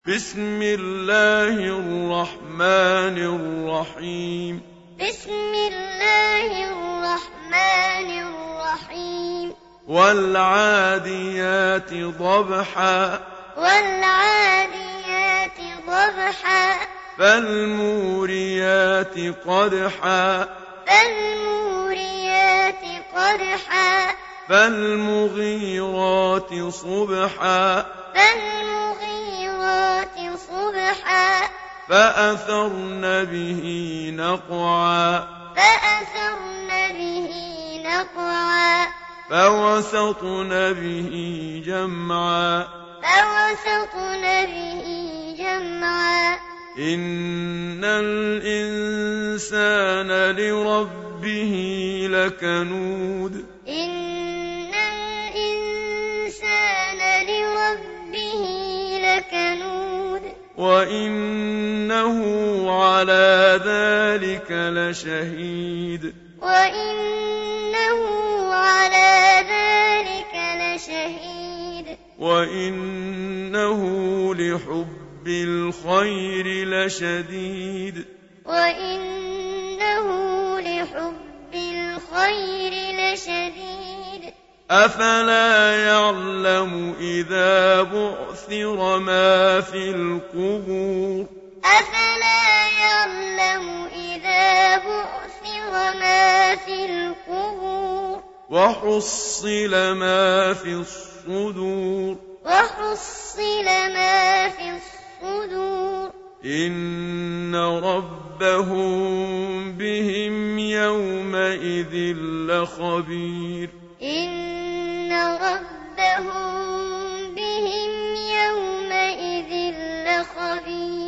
بسم الله الرحمن الرحيم بسم الله الرحمن الرحيم والعاديات ضبحا والعاديات ضبحا فالموريات قدحا فالموريات قدحا فالمغيرات صبحا فالمغيرات صبحا فأثرن به نقعا فأثرن به نقعا فوسطن به جمعا فوسطن به جمعا إن الإنسان لربه لكنود إن الإنسان لربه لكنود وإنه على ذلك لشهيد وإنه على ذلك لشهيد وإنه لحب الخير لشديد وإنه لحب الخير لشديد أفلا يعلم إذا بعثر ما في القبور أفلا يعلم إذا بعثر ما في القبور وحصل ما في الصدور وحصل ما في الصدور إن ربهم بهم يومئذ لخبير إن ربهم بهم يومئذ لخبير